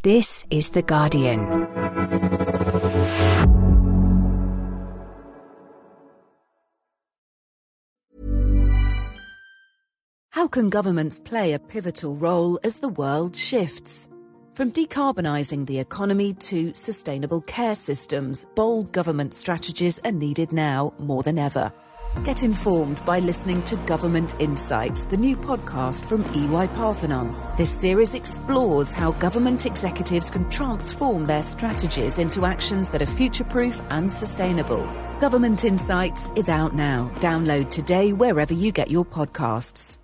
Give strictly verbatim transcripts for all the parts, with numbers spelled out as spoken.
This is The Guardian. How can governments play a pivotal role as the world shifts? From decarbonising the economy to sustainable care systems, bold government strategies are needed now more than ever. Get informed by listening to Government Insights, the new podcast from E Y Parthenon. This series explores how government executives can transform their strategies into actions that are future-proof and sustainable. Government Insights is out now. Download today wherever you get your podcasts.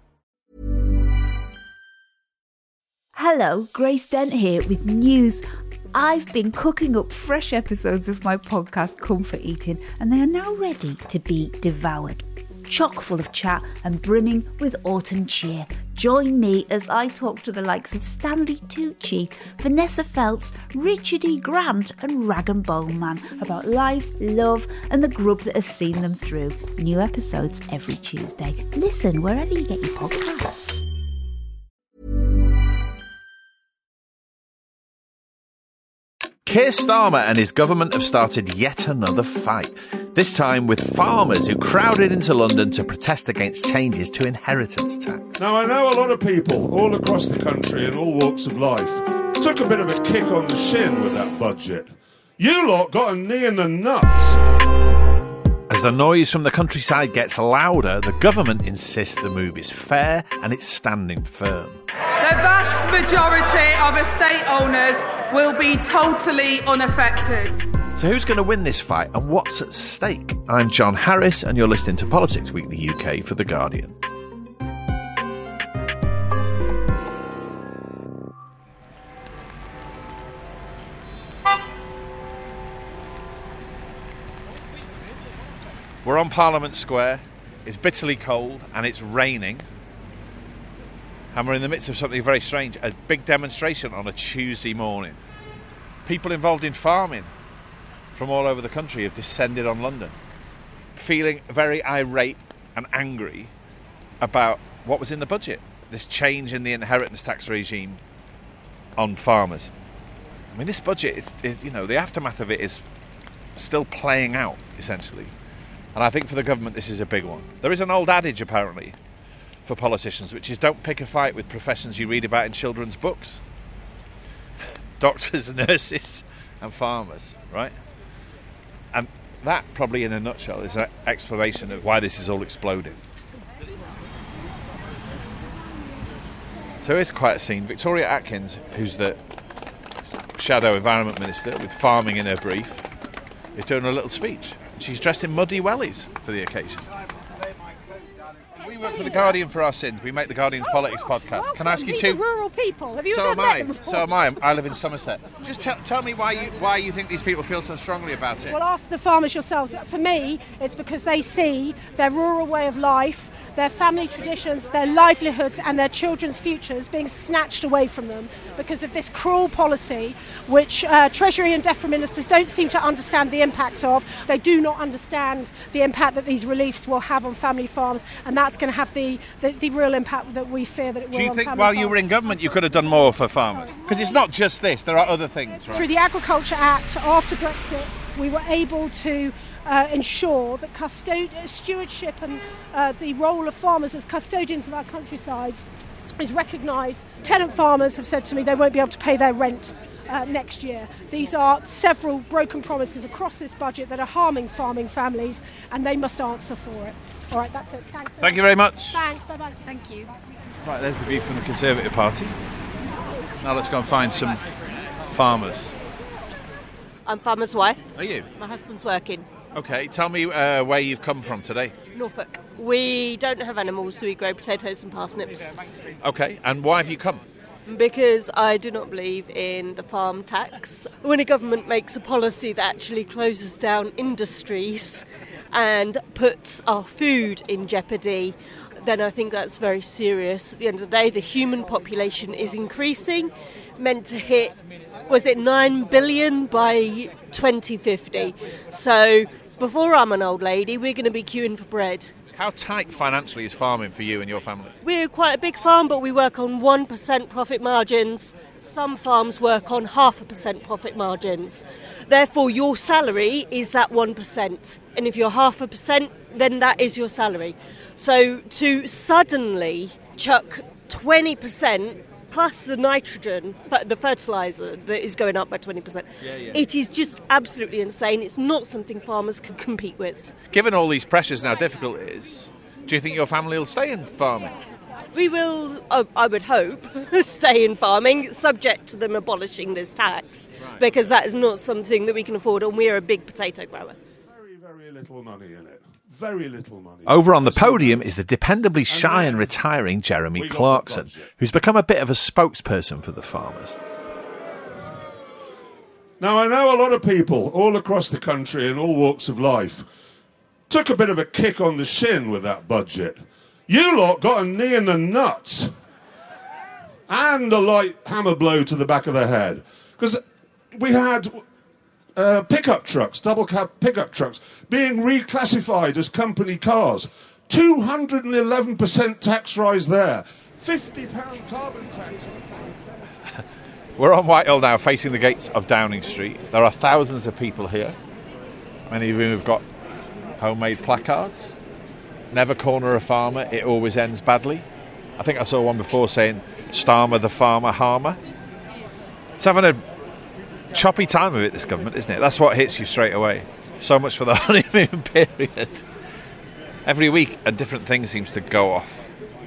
Hello, Grace Dent here with news. I've been cooking up fresh episodes of my podcast Comfort Eating, and they are now ready to be devoured. Chock full of chat and brimming with autumn cheer. Join me as I talk to the likes of Stanley Tucci, Vanessa Feltz, Richard E. Grant and Rag and Bone Man about life, love and the grub that has seen them through. New episodes every Tuesday. Listen wherever you get your podcasts. Keir Starmer and his government have started yet another fight, this time with farmers who crowded into London to protest against changes to inheritance tax. Now, I know a lot of people all across the country in all walks of life took a bit of a kick on the shin with that budget. You lot got a knee in the nuts. As the noise from the countryside gets louder, the government insists the move is fair and it's standing firm. The vast majority of estate owners will be totally unaffected. So who's going to win this fight and what's at stake? I'm John Harris and you're listening to Politics Weekly U K for The Guardian. We're on Parliament Square. It's bitterly cold and it's raining. And we're in the midst of something very strange, a big demonstration on a Tuesday morning. People involved in farming from all over the country have descended on London, feeling very irate and angry about what was in the budget, this change in the inheritance tax regime on farmers. I mean, this budget is, is, you know, the aftermath of it is still playing out, essentially. And I think for the government this is a big one. There is an old adage, apparently, for politicians, which is don't pick a fight with professions you read about in children's books. Doctors, nurses and farmers, right? And that probably in a nutshell is an explanation of why this is all exploding. So it's quite a scene. Victoria Atkins, who's the Shadow Environment Minister with farming in her brief, is doing a little speech. She's dressed in muddy wellies for the occasion. We work for The Guardian for our sins. We make The Guardian's Politics podcast. Can I ask you two? Rural people. Have you so ever am met I. them before? So am I. I live in Somerset. Just t- tell me why you why you think these people feel so strongly about it. Well, ask the farmers yourselves. For me, it's because they see their rural way of life, their family traditions, their livelihoods and their children's futures being snatched away from them because of this cruel policy which uh, Treasury and DEFRA ministers don't seem to understand the impacts of. They do not understand the impact that these reliefs will have on family farms, and that's going to have the, the, the real impact that we fear that it will Do you on think family while farms. you were in government you could have done more for farmers? Because it's not just this, there are other things, right? Through the Agriculture Act, after Brexit, we were able to Uh, ensure that custod- stewardship and uh, the role of farmers as custodians of our countrysides is recognised. Tenant farmers have said to me they won't be able to pay their rent uh, next year. These are several broken promises across this budget that are harming farming families, and they must answer for it. All right, that's it. Thanks. Thank you very much. Thanks, bye-bye. Thank you. Right, there's the view from the Conservative Party. Now let's go and find some farmers. I'm farmer's wife. Are you? My husband's working. Okay, tell me uh, where you've come from today. Norfolk. We don't have animals, so we grow potatoes and parsnips. Okay, and why have you come? Because I do not believe in the farm tax. When a government makes a policy that actually closes down industries and puts our food in jeopardy, then I think that's very serious. At the end of the day, the human population is increasing, meant to hit, was it nine billion by twenty fifty? So before I'm an old lady, we're going to be queuing for bread. How tight financially is farming for you and your family? We're quite a big farm, but we work on one percent profit margins. Some farms work on half a percent profit margins. Therefore, your salary is that one percent. And if you're half a percent, then that is your salary. So to suddenly chuck twenty percent plus the nitrogen, the fertiliser that is going up by twenty percent, yeah, yeah. It is just absolutely insane. It's not something farmers can compete with. Given all these pressures and how difficult it is, do you think your family will stay in farming? We will, uh, I would hope, stay in farming, subject to them abolishing this tax, right. Because that is not something that we can afford, and we are a big potato grower. Very, very little money in it. Very little money. Over on the podium is the dependably shy and retiring Jeremy Clarkson, who's become a bit of a spokesperson for the farmers. Now, I know a lot of people all across the country in all walks of life took a bit of a kick on the shin with that budget. You lot got a knee in the nuts and a light hammer blow to the back of the head. Because we had uh, pickup trucks, double cab pickup trucks, being reclassified as company cars. two hundred eleven percent tax rise there. fifty pounds carbon tax. We're on Whitehall now, facing the gates of Downing Street. There are thousands of people here. Many of whom have got homemade placards. Never corner a farmer, it always ends badly. I think I saw one before saying, Starmer the farmer harmer. It's having a choppy time of it, this government, isn't it? That's what hits you straight away. So much for the honeymoon period. Every week a different thing seems to go off.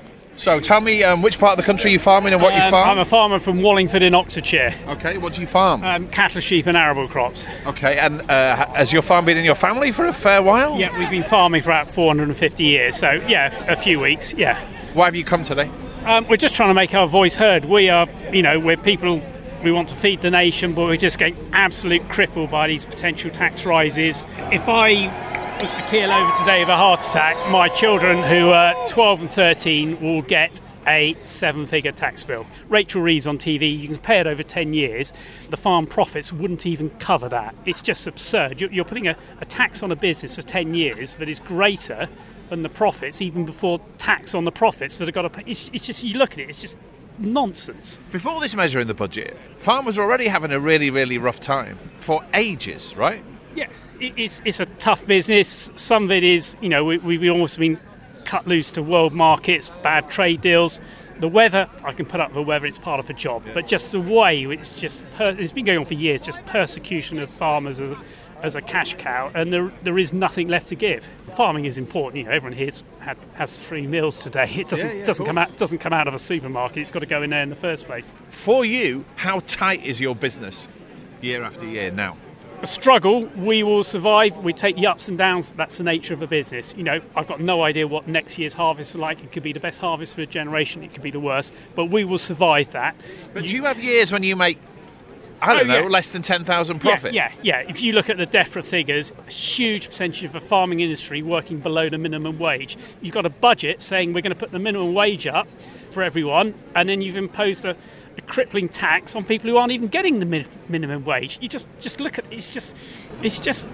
So tell me um, which part of the country you farm in and what um, you farm? I'm a farmer from Wallingford in Oxfordshire. Okay, what do you farm? Um, cattle, sheep and arable crops. Okay, and uh, has your farm been in your family for a fair while? Yeah, we've been farming for about four hundred fifty years, so yeah, a few weeks, yeah. Why have you come today? Um, we're just trying to make our voice heard. We are, you know, we're people, we want to feed the nation, but we're just getting absolutely crippled by these potential tax rises. If I was to keel over today with a heart attack, my children, who are twelve and thirteen, will get a seven-figure tax bill. Rachel Reeves on T V, you can pay it over ten years. The farm profits wouldn't even cover that. It's just absurd. You're putting a, a tax on a business for ten years that is greater than the profits, even before tax on the profits that have got to pay. It's, it's just, you look at it, it's just nonsense. Before this measure in the budget, farmers are already having a really, really rough time for ages, right? Yeah. It's it's a tough business. Some of it is, you know, we, we've almost been cut loose to world markets, bad trade deals. The weather, I can put up with the weather, it's part of a job. But just the way, it's just, per, it's been going on for years, just persecution of farmers as a, as a cash cow, and there there is nothing left to give. Farming is important, you know, everyone here had, has three meals today. It doesn't yeah, yeah, doesn't come out doesn't come out of a supermarket, it's got to go in there in the first place. For you, how tight is your business year after year now? A struggle, we will survive. We take the ups and downs. That's the nature of the business. You know, I've got no idea what next year's harvest is like. It could be the best harvest for a generation. It could be the worst. But we will survive that. But you, do you have years when you make, I don't oh, know, yeah. less than ten thousand profit? Yeah, yeah, yeah. If you look at the DEFRA figures, a huge percentage of the farming industry working below the minimum wage. You've got a budget saying we're going to put the minimum wage up for everyone, and then you've imposed a a crippling tax on people who aren't even getting the min- minimum wage. You just just look at it's just it's just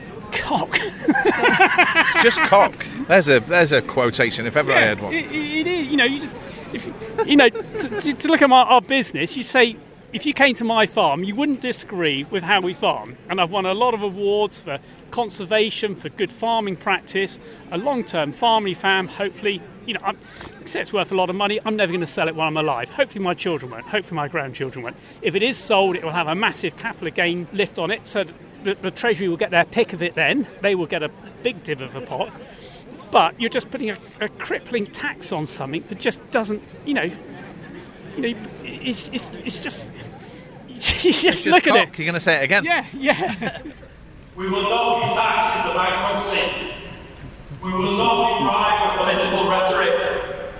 cock. It's just cock. There's a there's a quotation if ever yeah, I had one. It, it is. You know, you just if you know to, to look at my, our business. You say if you came to my farm, you wouldn't disagree with how we farm. And I've won a lot of awards for conservation, for good farming practice, a long-term family farm. Hopefully, you know, I'm, it's worth a lot of money. I'm never going to sell it while I'm alive. Hopefully my children won't. Hopefully my grandchildren won't. If it is sold, it will have a massive capital gain lift on it, so the, the Treasury will get their pick of it then. They will get a big dib of the pot. But you're just putting a, a crippling tax on something that just doesn't, you know, you know, it's it's it's just you just, it's just look cock. at it. You're going to say it again? Yeah, yeah. We will not be taxed into bankruptcy. We will not be bribed with political rhetoric.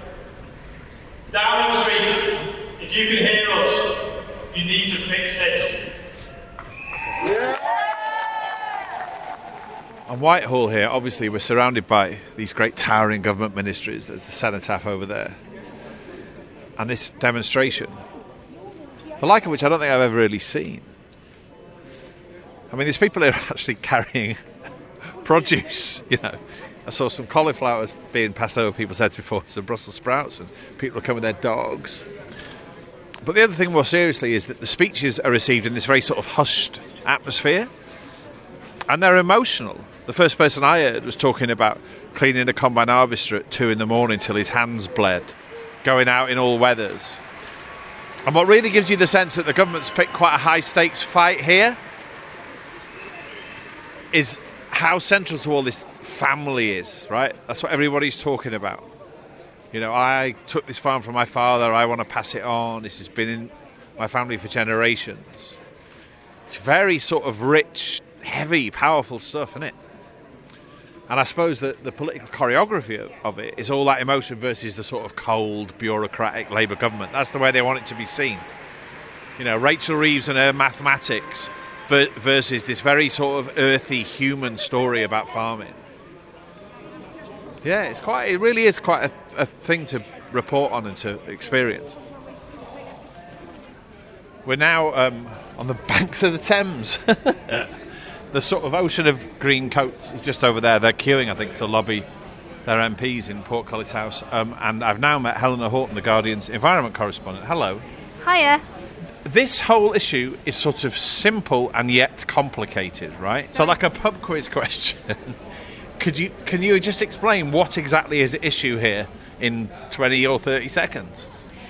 Downing Street, if you can hear us, you need to fix this. On Whitehall here, obviously we're surrounded by these great towering government ministries. There's the cenotaph over there. And this demonstration, the like of which I don't think I've ever really seen. I mean, these people are actually carrying produce, you know. I saw some cauliflowers being passed over people's heads before, some Brussels sprouts, and people are coming with their dogs. But the other thing more seriously is that the speeches are received in this very sort of hushed atmosphere, and they're emotional. The first person I heard was talking about cleaning a combine harvester at two in the morning till his hands bled, going out in all weathers. And what really gives you the sense that the government's picked quite a high-stakes fight here is how central to all this family is, right? That's what everybody's talking about. You know, I took this farm from my father, I want to pass it on, this has been in my family for generations. It's very sort of rich, heavy, powerful stuff, isn't it? And I suppose that the political choreography of, of it is all that emotion versus the sort of cold, bureaucratic Labour government. That's the way they want it to be seen. You know, Rachel Reeves and her mathematics ver- versus this very sort of earthy human story about farming. Yeah, it's quite. It really is quite a, a thing to report on and to experience. We're now um, on the banks of the Thames. The sort of ocean of green coats is just over there. They're queuing, I think, to lobby their M Ps in Portcullis House. Um, and I've now met Helena Horton, the Guardian's environment correspondent. Hello. Hiya. This whole issue is sort of simple and yet complicated, right? So like a pub quiz question. Could you can you just explain what exactly is at issue here in twenty or thirty seconds?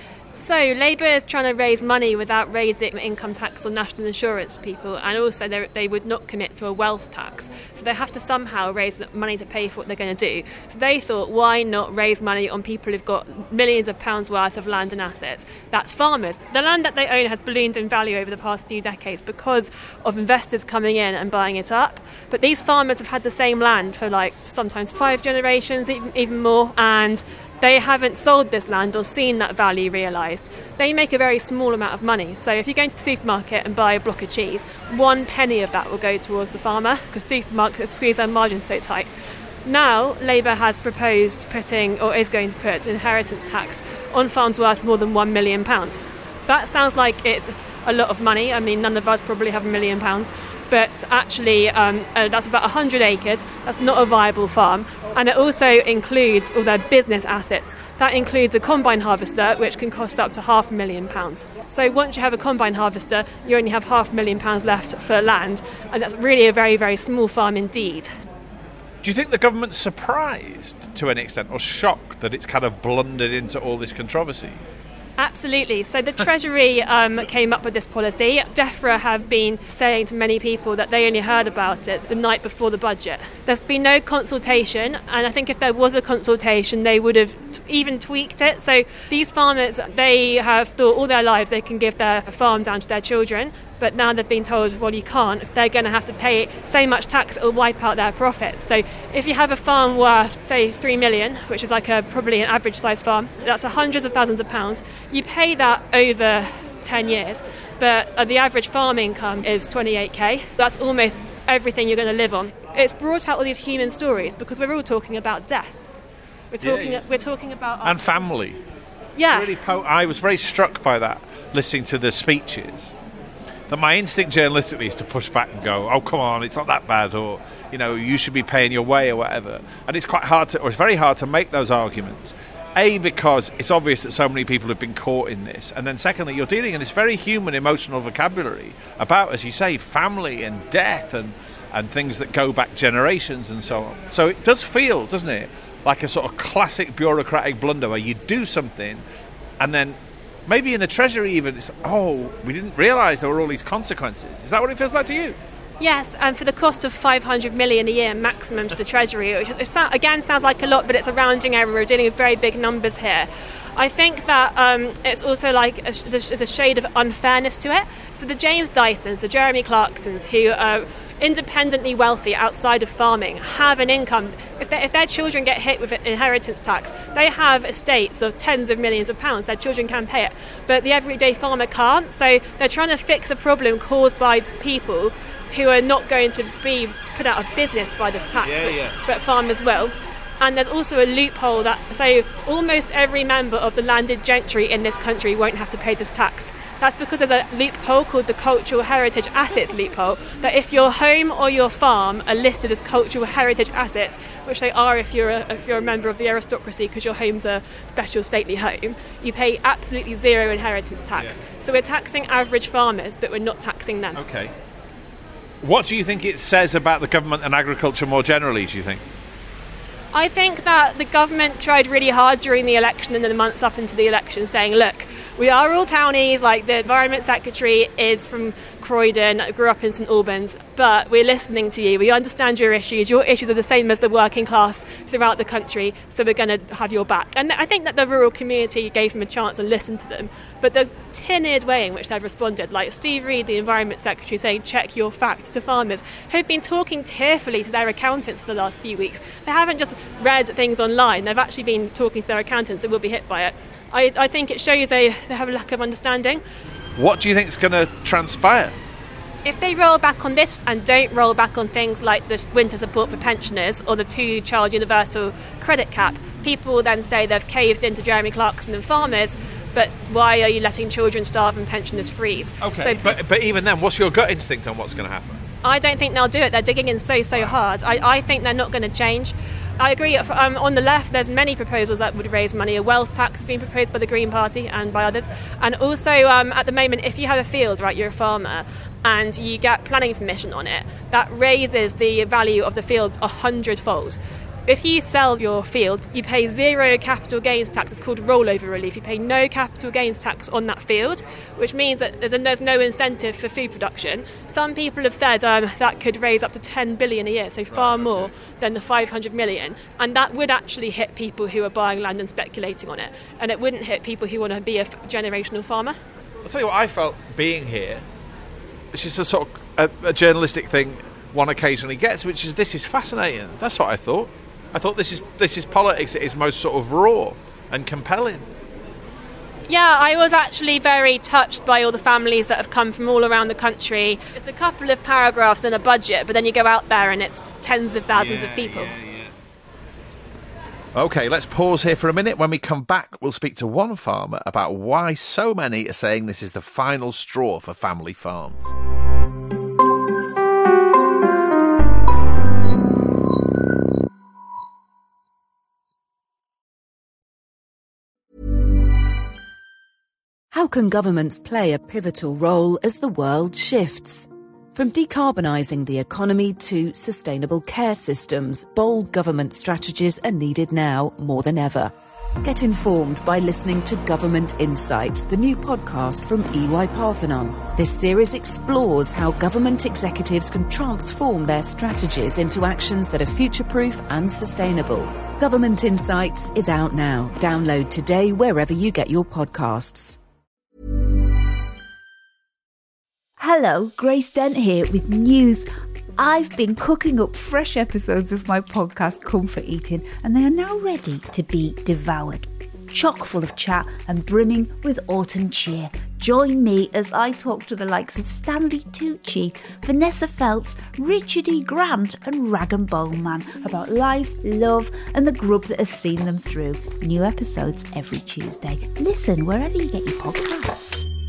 So Labour is trying to raise money without raising income tax or national insurance for people, and also they, they would not commit to a wealth tax. So they have to somehow raise money to pay for what they're going to do. So they thought, why not raise money on people who've got millions of pounds worth of land and assets? That's farmers. The land that they own has ballooned in value over the past few decades because of investors coming in and buying it up. But these farmers have had the same land for like sometimes five generations, even, even more, and they haven't sold this land or seen that value realised. They make a very small amount of money. So if you go into the supermarket and buy a block of cheese, one penny of that will go towards the farmer because supermarkets squeeze their margins so tight. Now, Labour has proposed putting, or is going to put, inheritance tax on farms worth more than one million pounds. That sounds like it's a lot of money. I mean, none of us probably have a million pounds. But actually, um, uh, that's about one hundred acres. That's not a viable farm. And it also includes all their business assets. That includes a combine harvester, which can cost up to half a million pounds. So once you have a combine harvester, you only have half a million pounds left for land. And that's really a very, very small farm indeed. Do you think the government's surprised to any extent or shocked that it's kind of blundered into all this controversy? Absolutely. So the Treasury um, came up with this policy. DEFRA have been saying to many people that they only heard about it the night before the budget. There's been no consultation, and I think if there was a consultation, they would have t- even tweaked it. So these farmers, they have thought all their lives they can give their farm down to their children, but now they've been told, well, you can't. They're going to have to pay so much tax it will wipe out their profits. So if you have a farm worth, say, three million, which is like a probably an average size farm, that's hundreds of thousands of pounds. You pay that over ten years, but uh, the average farm income is twenty-eight k. That's almost everything you're going to live on. It's brought out all these human stories because we're all talking about death. We're talking. Yeah, yeah. We're talking about our and family. Yeah. Really po- I was very struck by that listening to the speeches. That my instinct journalistically is to push back and go, oh, come on, it's not that bad, or, you know, you should be paying your way or whatever. And it's quite hard to, or it's very hard to make those arguments. A, because it's obvious that so many people have been caught in this. And then secondly, you're dealing in this very human, emotional vocabulary about, as you say, family and death and, and things that go back generations and so on. So it does feel, doesn't it, like a sort of classic bureaucratic blunder where you do something and then maybe in the Treasury even, it's, oh, we didn't realise there were all these consequences. Is that what it feels like to you? Yes, and for the cost of five hundred million a year maximum to the Treasury, which is, again sounds like a lot, but it's a rounding error. We're dealing with very big numbers here. I think that um, it's also like a, there's a shade of unfairness to it. So the James Dysons, the Jeremy Clarksons, who are independently wealthy outside of farming, have an income. If, they, if their children get hit with inheritance tax, they have estates of tens of millions of pounds. Their children can pay it, but the everyday farmer can't. So they're trying to fix a problem caused by people who are not going to be put out of business by this tax, yeah, but, yeah. but farmers will. And there's also a loophole that, so almost every member of the landed gentry in this country won't have to pay this tax. That's because there's a loophole called the Cultural Heritage Assets loophole, that if your home or your farm are listed as cultural heritage assets, which they are if you're a, if you're a member of the aristocracy because your home's a special stately home, you pay absolutely zero inheritance tax. Yeah. So we're taxing average farmers, but we're not taxing them. Okay. What do you think it says about the government and agriculture more generally, do you think? I think that the government tried really hard during the election and in the months up into the election saying, look, we are all townies, like the Environment Secretary is from Croydon, grew up in St Albans, but we're listening to you. We understand your issues. Your issues are the same as the working class throughout the country, so we're going to have your back. And I think that the rural community gave them a chance and listened to them. But the tin-eared way in which they've responded, like Steve Reed, the Environment Secretary, saying, check your facts to farmers, who've been talking tearfully to their accountants for the last few weeks. They haven't just read things online. They've actually been talking to their accountants that will be hit by it. I, I think it shows they, they have a lack of understanding. What do you think is going to transpire? If they roll back on this and don't roll back on things like the winter support for pensioners or the two-child universal credit cap, people will then say they've caved into Jeremy Clarkson and farmers, but why are you letting children starve and pensioners freeze? Okay, so, but, but even then, what's your gut instinct on what's going to happen? I don't think they'll do it. They're digging in so, so hard. I, I think they're not going to change. I agree. Um, on the left, there's many proposals that would raise money. A wealth tax has been proposed by the Green Party and by others. And also, um, at the moment, if you have a field, right, you're a farmer, and you get planning permission on it, that raises the value of the field a hundredfold. If you sell your field, you pay zero capital gains tax. It's called rollover relief. You pay no capital gains tax on that field, which means that there's no incentive for food production. Some people have said um, that could raise up to ten billion a year, so far more than the five hundred million. And that would actually hit people who are buying land and speculating on it. And it wouldn't hit people who want to be a generational farmer. I'll tell you what I felt being here, which is a sort of a, a journalistic thing one occasionally gets, which is this is fascinating. That's what I thought. I thought this is this is politics at its most sort of raw and compelling. Yeah, I was actually very touched by all the families that have come from all around the country. It's a couple of paragraphs in a budget, but then you go out there and it's tens of thousands yeah, of people. Yeah, yeah. OK, let's pause here for a minute. When we come back, we'll speak to one farmer about why so many are saying this is the final straw for family farms. How can governments play a pivotal role as the world shifts? From decarbonising the economy to sustainable care systems, bold government strategies are needed now more than ever. Get informed by listening to Government Insights, the new podcast from E Y Parthenon. This series explores how government executives can transform their strategies into actions that are future-proof and sustainable. Government Insights is out now. Download today wherever you get your podcasts. Hello, Grace Dent here with news. I've been cooking up fresh episodes of my podcast Comfort Eating, and they are now ready to be devoured. Chock full of chat and brimming with autumn cheer. Join me as I talk to the likes of Stanley Tucci, Vanessa Feltz, Richard E. Grant and Rag and Bone Man about life, love and the grub that has seen them through. New episodes every Tuesday. Listen wherever you get your podcasts.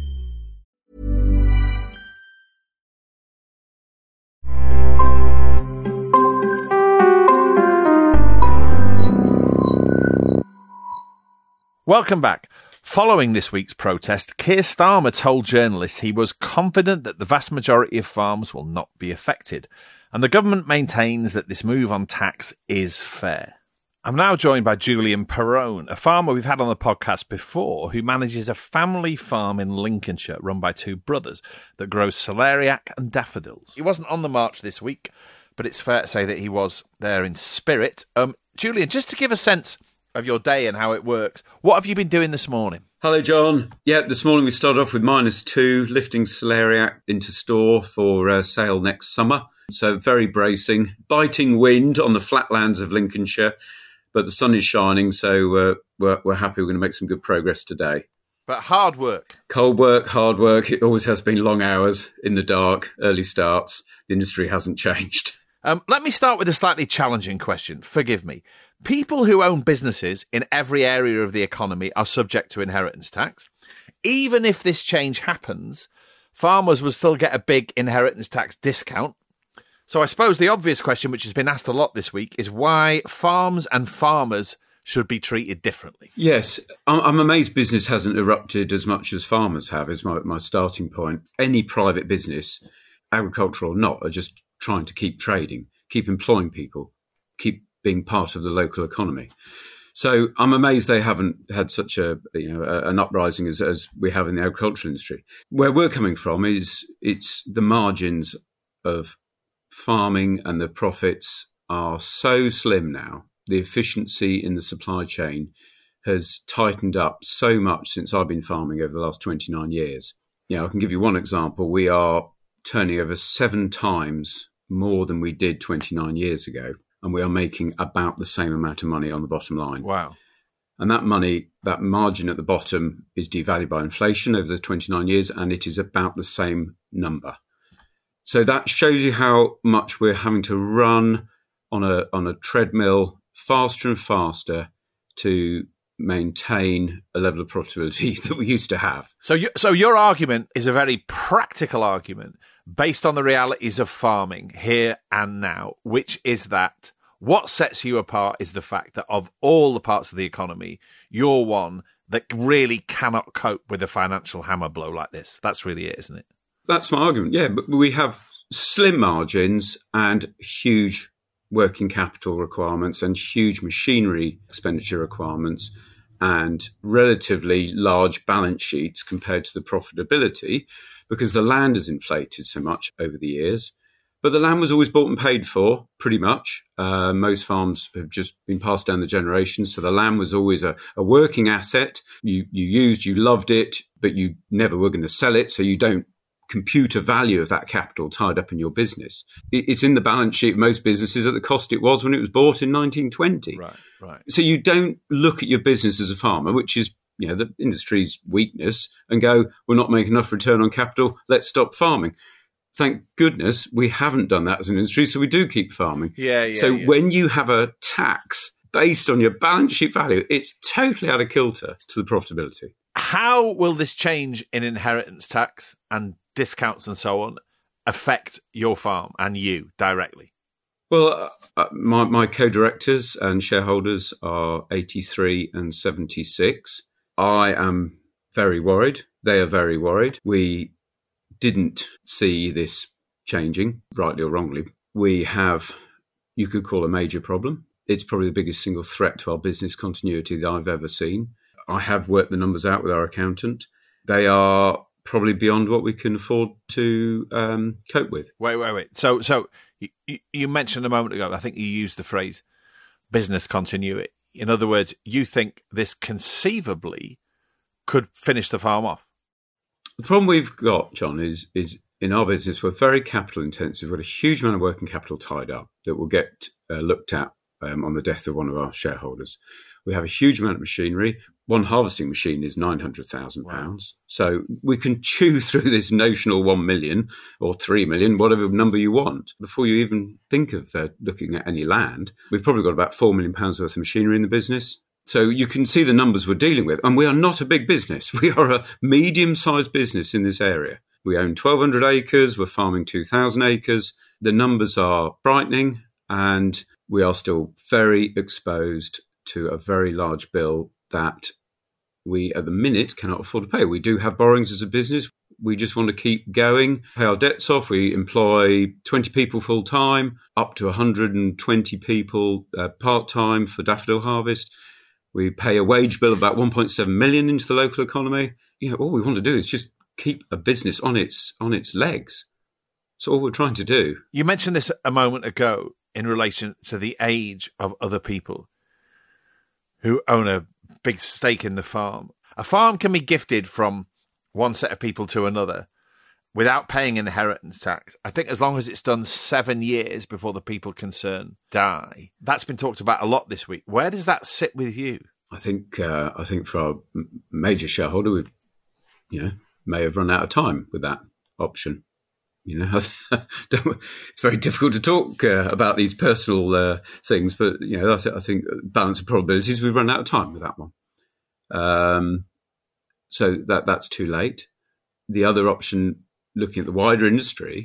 Welcome back. Following this week's protest, Keir Starmer told journalists he was confident that the vast majority of farms will not be affected, and the government maintains that this move on tax is fair. I'm now joined by Julian Perrone, a farmer we've had on the podcast before, who manages a family farm in Lincolnshire run by two brothers that grows celeriac and daffodils. He wasn't on the march this week, but it's fair to say that he was there in spirit. Um, Julian, just to give a sense of your day and how it works, what have you been doing this morning? Hello, John. Yeah, this morning we started off with minus two, lifting celeriac into store for uh, sale next summer. So very bracing, biting wind on the flatlands of Lincolnshire, but the sun is shining, so uh, we're, we're happy we're going to make some good progress today. But hard work. Cold work, hard work. It always has been long hours in the dark, early starts. The industry hasn't changed. Um, let me start with a slightly challenging question. Forgive me. People who own businesses in every area of the economy are subject to inheritance tax. even if this change happens, farmers will still get a big inheritance tax discount. So I suppose the obvious question, which has been asked a lot this week, is why farms and farmers should be treated differently. Yes, I'm, I'm amazed business hasn't erupted as much as farmers have, is my, my starting point. Any private business, agricultural or not, are just trying to keep trading, keep employing people, keep being part of the local economy. So I'm amazed they haven't had such a you know a, an uprising as, as we have in the agricultural industry. Where we're coming from is it's the margins of farming and the profits are so slim now. The efficiency in the supply chain has tightened up so much since I've been farming over the last twenty-nine years. You know, I can give you one example. We are turning over seven times more than we did twenty-nine years ago, and we are making about the same amount of money on the bottom line. Wow. And that money, that margin at the bottom is devalued by inflation over the twenty-nine years, and it is about the same number. So that shows you how much we're having to run on a on a treadmill faster and faster to maintain a level of profitability that we used to have. So, you, so your argument is a very practical argument based on the realities of farming here and now, which is that what sets you apart is the fact that of all the parts of the economy, you're one that really cannot cope with a financial hammer blow like this. That's really it, isn't it? That's my argument, yeah. But we have slim margins and huge working capital requirements and huge machinery expenditure requirements and relatively large balance sheets compared to the profitability because the land has inflated so much over the years. But the land was always bought and paid for, pretty much. Uh, most farms have just been passed down the generations, so the land was always a, a working asset. You, you used, you loved it, but you never were going to sell it, so you don't compute a value of that capital tied up in your business. It's in the balance sheet of most businesses at the cost it was when it was bought in nineteen twenty. Right, right. So you don't look at your business as a farmer, which is you know the industry's weakness, and go, we're not making enough return on capital, let's stop farming. Thank goodness we haven't done that as an industry, so we do keep farming. Yeah, yeah. So yeah. when you have a tax based on your balance sheet value, it's totally out of kilter to the profitability. How will this change in inheritance tax and discounts and so on affect your farm and you directly? Well, uh, my, my co-directors and shareholders are eighty-three and seventy-six. I am very worried. They are very worried. We didn't see this changing, rightly or wrongly. We have, you could call a major problem. It's probably the biggest single threat to our business continuity that I've ever seen. I have worked the numbers out with our accountant. They are probably beyond what we can afford to um, cope with. Wait, wait, wait. So, so you, you mentioned a moment ago, I think you used the phrase business continuity. In other words, you think this conceivably could finish the farm off? The problem we've got, John, is is in our business, we're very capital intensive. We've got a huge amount of working capital tied up that will get uh, looked at um, on the death of one of our shareholders. We have a huge amount of machinery. One harvesting machine is nine hundred thousand pounds. Wow. So we can chew through this notional one million or three million, whatever number you want, before you even think of uh, looking at any land. We've probably got about four million pounds worth of machinery in the business. So you can see the numbers we're dealing with. And we are not a big business. We are a medium-sized business in this area. We own twelve hundred acres. We're farming two thousand acres. The numbers are frightening, and we are still very exposed to a very large bill that we, at the minute, cannot afford to pay. We do have borrowings as a business. We just want to keep going, pay our debts off. We employ twenty people full-time, up to one hundred twenty people uh, part-time for daffodil harvest. We pay a wage bill of about one point seven million into the local economy. You know, all we want to do is just keep a business on its on its legs. That's all we're trying to do. You mentioned this a moment ago in relation to the age of other people who own a big stake in the farm. A farm can be gifted from one set of people to another without paying inheritance tax. I think as long as it's done seven years before the people concerned die. That's been talked about a lot this week. Where does that sit with you? I think uh, I think for our major shareholder, we, you know, may have run out of time with that option. You know, it's very difficult to talk uh, about these personal uh, things, but you know, I, th- I think balance of probabilities, we've run out of time with that one. Um, So that that's too late. The other option, looking at the wider industry,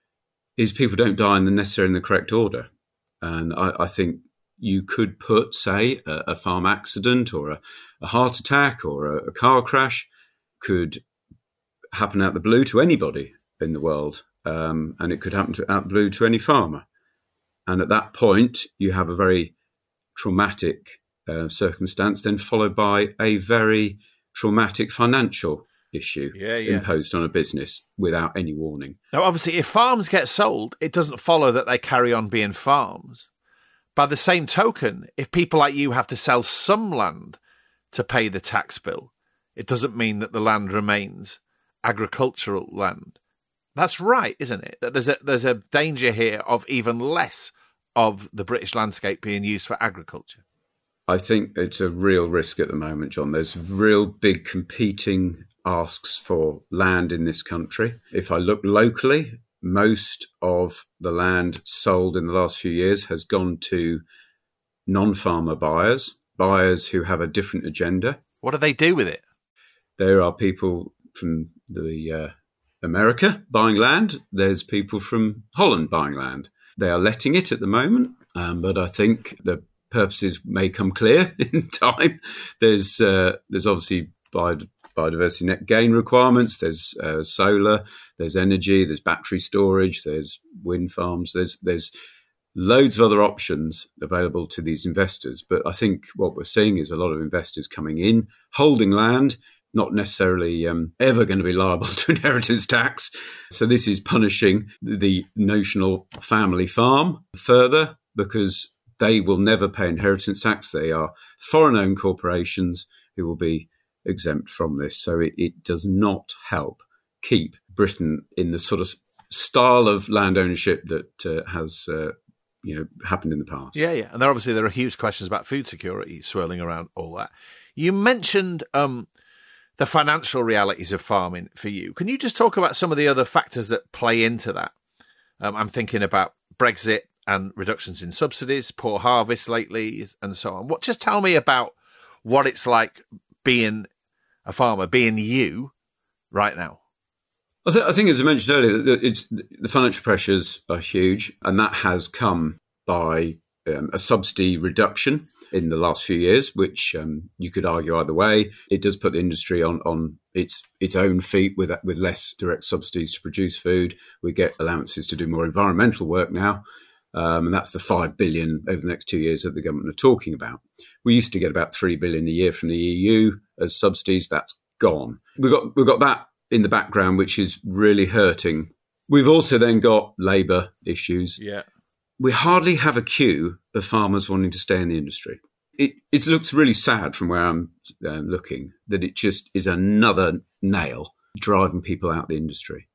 is people don't die in the necessary in the correct order. And I, I think you could put, say, a, a farm accident or a, a heart attack or a, a car crash could happen out the blue to anybody in the world. Um, and it could happen to out the blue to any farmer. And at that point, you have a very traumatic uh, circumstance, then followed by a very traumatic financial issue yeah, yeah. imposed on a business without any warning. Now, obviously, if farms get sold, it doesn't follow that they carry on being farms. By the same token, if people like you have to sell some land to pay the tax bill, it doesn't mean that the land remains agricultural land. That's right, isn't it? There's a, there's a danger here of even less of the British landscape being used for agriculture. I think it's a real risk at the moment, John. There's real big competing asks for land in this country. If I look locally, most of the land sold in the last few years has gone to non-farmer buyers, buyers who have a different agenda. What do they do with it? There are people from the uh, America buying land. There's people from Holland buying land. They are letting it at the moment, um, but I think the purposes may come clear in time. There's uh, there's obviously biod- biodiversity net gain requirements. There's uh, solar. There's energy. There's battery storage. There's wind farms. There's there's loads of other options available to these investors. But I think what we're seeing is a lot of investors coming in, holding land, not necessarily um, ever going to be liable to inheritance tax. So this is punishing the notional family farm further because they will never pay inheritance tax. They are foreign-owned corporations who will be exempt from this. So it, it does not help keep Britain in the sort of style of land ownership that uh, has uh, you know, happened in the past. Yeah, yeah. And there obviously there are huge questions about food security swirling around all that. You mentioned um, the financial realities of farming for you. Can you just talk about some of the other factors that play into that? Um, I'm thinking about Brexit and reductions in subsidies, poor harvests lately, and so on. What? Just tell me about what it's like being a farmer, being you right now. I, th- I think, as I mentioned earlier, it's, the financial pressures are huge, and that has come by um, a subsidy reduction in the last few years, which um, you could argue either way. It does put the industry on, on its its own feet with with less direct subsidies to produce food. We get allowances to do more environmental work now. Um, and that's the five billion over the next two years that the government are talking about. We used to get about three billion a year from the E U as subsidies. That's gone. We've got we've got that in the background, which is really hurting. We've also then got labour issues. Yeah, we hardly have a queue of farmers wanting to stay in the industry. It it looks really sad from where I'm uh, looking that it just is another nail driving people out of the industry.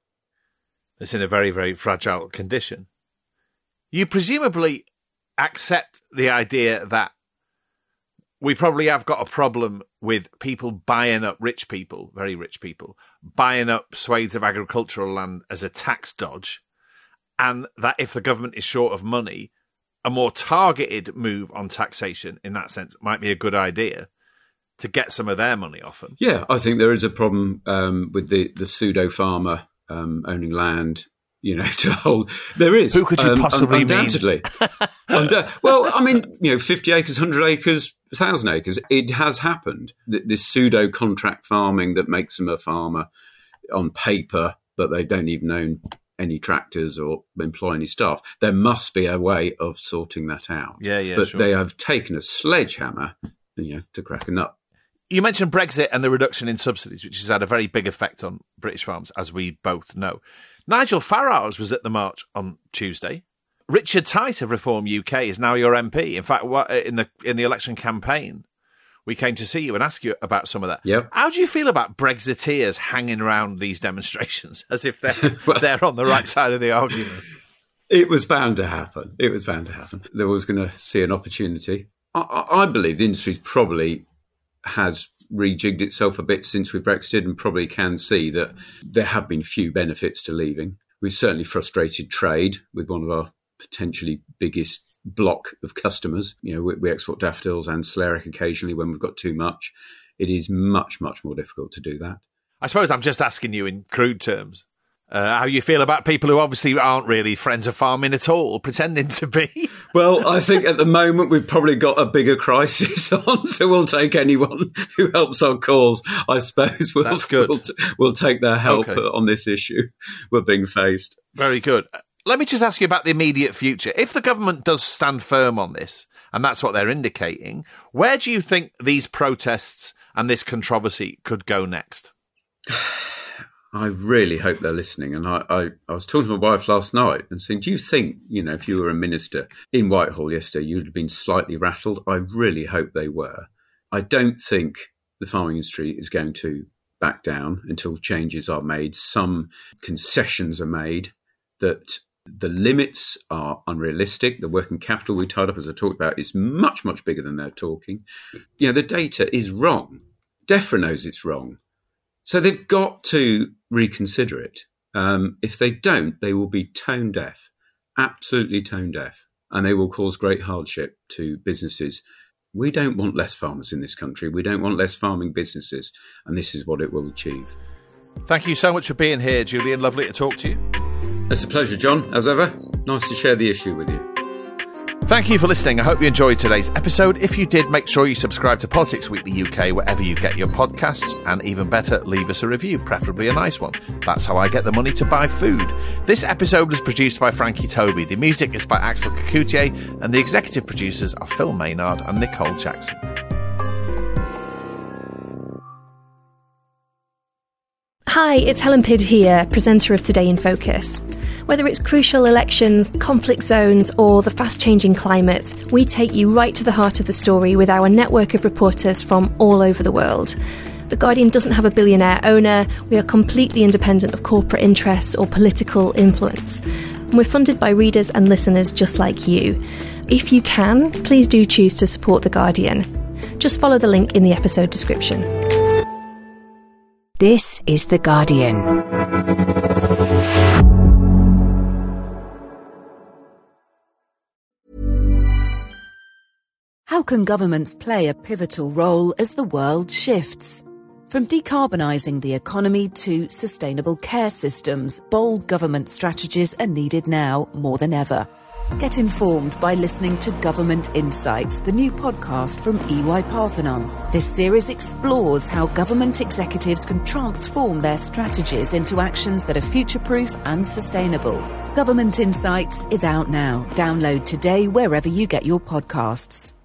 It's in a very, very fragile condition. You presumably accept the idea that we probably have got a problem with people buying up rich people, very rich people, buying up swathes of agricultural land as a tax dodge, and that if the government is short of money, a more targeted move on taxation in that sense might be a good idea to get some of their money off them. Yeah, I think there is a problem um, with the, the pseudo-farmer um, owning land. You know, to hold there is. Who could you um, possibly un- undoubtedly. mean? Undoubtedly. Well, I mean, you know, fifty acres, one hundred acres, one thousand acres. It has happened. This pseudo contract farming that makes them a farmer on paper, but they don't even own any tractors or employ any staff. There must be a way of sorting that out. Yeah, yeah. But sure. they have taken a sledgehammer, you know, to crack a nut. You mentioned Brexit and the reduction in subsidies, which has had a very big effect on British farms, as we both know. Nigel Farage was at the march on Tuesday. Richard Tice of Reform U K is now your M P. In fact, in the in the election campaign, we came to see you and ask you about some of that. Yep. How do you feel about Brexiteers hanging around these demonstrations as if they're, well, they're on the right side of the argument? It was bound to happen. It was bound to happen. They was going to see an opportunity. I, I believe the industry's probably has rejigged itself a bit since we Brexited and probably can see that there have been few benefits to leaving. We've certainly frustrated trade with one of our potentially biggest block of customers. You know, we, we export daffodils and Celeriac occasionally when we've got too much. it is much, much more difficult to do that. I suppose I'm just asking you in crude terms. Uh, how you feel about people who obviously aren't really friends of farming at all, pretending to be? Well, I think at the moment we've probably got a bigger crisis on, so we'll take anyone who helps our cause. I suppose we'll, That's good. we'll, we'll take their help Okay. on this issue we're being faced. Very good. Let me just ask you about the immediate future. If the government does stand firm on this, and that's what they're indicating, where do you think these protests and this controversy could go next? I really hope they're listening. And I, I, I was talking to my wife last night and saying, do you think, you know, if you were a minister in Whitehall yesterday, you'd have been slightly rattled? I really hope they were. I don't think the farming industry is going to back down until changes are made. Some concessions are made that the limits are unrealistic. The working capital we tied up, as I talked about, is much, much bigger than they're talking. You know, the data is wrong. DEFRA knows it's wrong. So they've got to reconsider it. Um, if they don't, they will be tone deaf, absolutely tone deaf, and they will cause great hardship to businesses. We don't want less farmers in this country. We don't want less farming businesses, and this is what it will achieve. Thank you so much for being here, Julian. Lovely to talk to you. It's a pleasure, John, as ever. Nice to share the issue with you. Thank you for listening. I hope you enjoyed today's episode. If you did, make sure you subscribe to Politics Weekly U K wherever you get your podcasts, and even better, leave us a review, preferably a nice one. That's how I get the money to buy food. This episode was produced by Frankie Toby. The music is by Axel Kacoutié, and the executive producers are Phil Maynard and Nicole Jackson. Hi, it's Helen Pidd here, presenter of Today in Focus. Whether it's crucial elections, conflict zones, or the fast-changing climate, we take you right to the heart of the story with our network of reporters from all over the world. The Guardian doesn't have a billionaire owner, we are completely independent of corporate interests or political influence. And we're funded by readers and listeners just like you. If you can, please do choose to support The Guardian. Just follow the link in the episode description. This is The Guardian. How can governments play a pivotal role as the world shifts? From decarbonising the economy to sustainable care systems, bold government strategies are needed now more than ever. Get informed by listening to Government Insights, the new podcast from E Y Parthenon. This series explores how government executives can transform their strategies into actions that are future-proof and sustainable. Government Insights is out now. Download today wherever you get your podcasts.